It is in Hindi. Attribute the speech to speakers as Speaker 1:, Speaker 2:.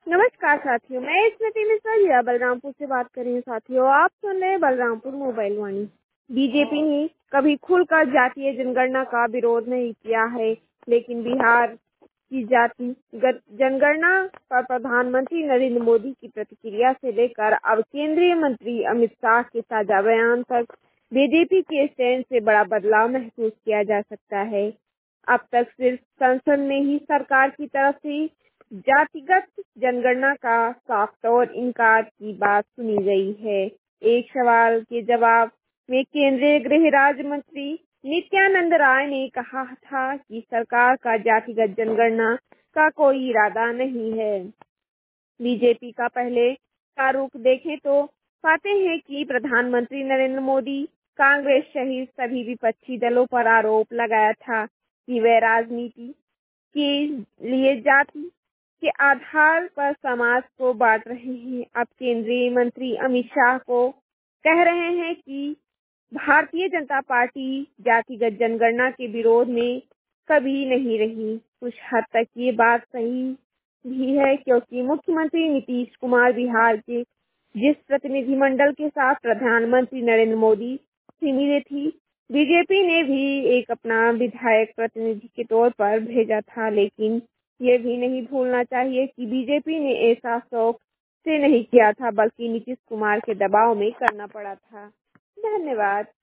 Speaker 1: नमस्कार साथियों, मैं स्मृति मिश्रा जिला बलरामपुर से बात कर रही हूँ। साथियों, आप सुन रहे हैं बलरामपुर मोबाइल वाणी। बीजेपी ने कभी खुलकर जातीय जनगणना का विरोध नहीं किया है, लेकिन बिहार की जातिगत जनगणना पर प्रधानमंत्री नरेंद्र मोदी की प्रतिक्रिया से लेकर अब केंद्रीय मंत्री अमित शाह के ताजा बयान तक बीजेपी के स्टैंड से बड़ा बदलाव महसूस किया जा सकता है। अब तक सिर्फ संसद में ही सरकार की तरफ से जातिगत जनगणना का साफ तौर इनकार की बात सुनी गई है। एक सवाल के जवाब में केंद्रीय गृह राज्य मंत्री नित्यानंद राय ने कहा था कि सरकार का जातिगत जनगणना का कोई इरादा नहीं है। बीजेपी का पहले का रुख देखें तो पाते हैं कि प्रधानमंत्री नरेंद्र मोदी कांग्रेस सहित सभी विपक्षी दलों पर आरोप लगाया था कि वे राजनीति के लिए जाति के आधार पर समाज को बांट रहे हैं। अब केंद्रीय मंत्री अमित शाह को कह रहे हैं कि भारतीय जनता पार्टी जातिगत जनगणना के विरोध में कभी नहीं रही। कुछ हद तक ये बात सही भी है, क्योंकि मुख्यमंत्री नीतीश कुमार बिहार के जिस प्रतिनिधिमंडल के साथ प्रधानमंत्री नरेंद्र मोदी से मिले थी, बीजेपी ने भी एक अपना विधायक प्रतिनिधि के तौर पर भेजा था। लेकिन ये भी नहीं भूलना चाहिए कि बीजेपी ने ऐसा शौक से नहीं किया था, बल्कि नीतीश कुमार के दबाव में करना पड़ा था। धन्यवाद।